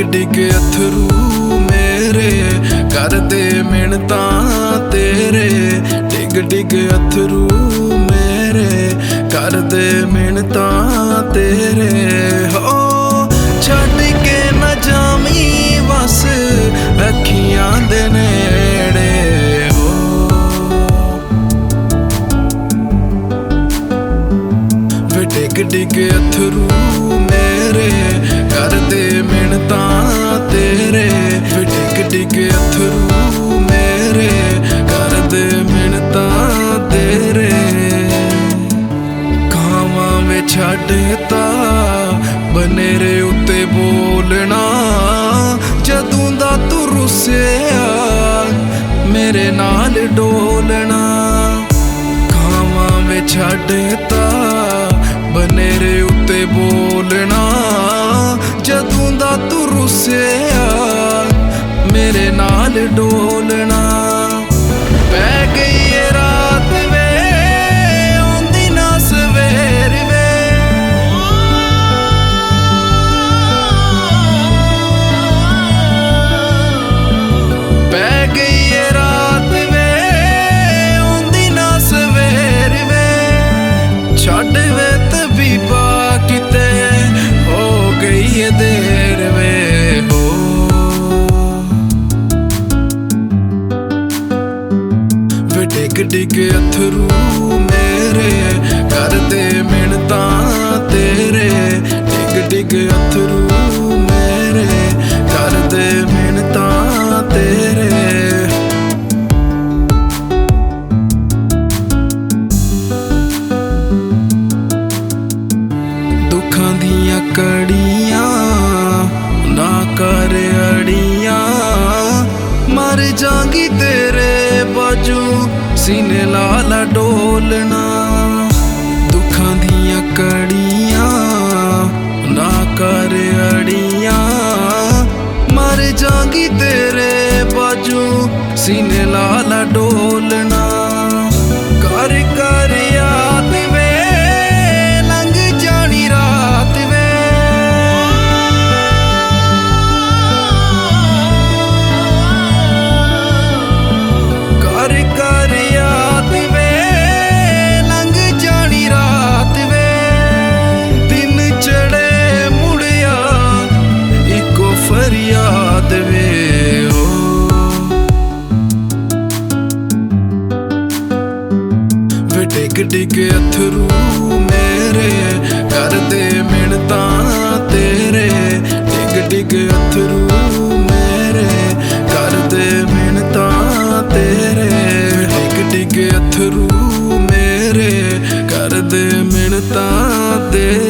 डिग अथरू मेरे करदे मिन्नतां तेरे। डिग डिग अथरू मेरे करदे मिन्नतां तेरे। हो छड्ड के न जामी बस अखियां दे नेड़े। हो वे डिग डिग अथरू मेरे करदे मिन्नतां तेरे। वे डिग डिग अथरू मेरे करदे मिन्नतां तेरे। खावां वे छड्डता बनेरे उत्ते बोलना जदों दा तू रुस्सिया मेरे नाल डोलना। खावां वे छड्डता बनेरे उत्ते बोलना जदों दा तू रुस्सिया मेरे नाल डोलना। पै गई है रात वे आंदी ना सवेर वे। पै गई है रात वे आंदी ना सवेर वे। छड्ड वे तबीबा किते हो गई है देर वे। हो वे डिग डिग अथरू मेरे करदे मिन्नतां तेरे। डिग डिग अथरू मेरे करदे मिन्नतां तेरे। दुखां दियां कड़ियां ना कर अड़ियां मर जांगी तेरे बाजू सीने लाला डोलना। दुखां दियां कड़ियां ना कर अड़ियां मर जांगी तेरे बाजू सीने लाला डोलना। कर कर याद वे लंघ जानी रात वे। कर कर याद वे लंघ जानी रात वे। दिन चढ़े मुड़िया इको फरियाद वे। हो वे डिग डिग अथरू मेरे करदे मिन्नतां तेरे। डिग डिग अथरू मेरे करदे मिन्नतां तेरे। डिग डिग अथरू मेरे करदे मिन्नतां तेरे।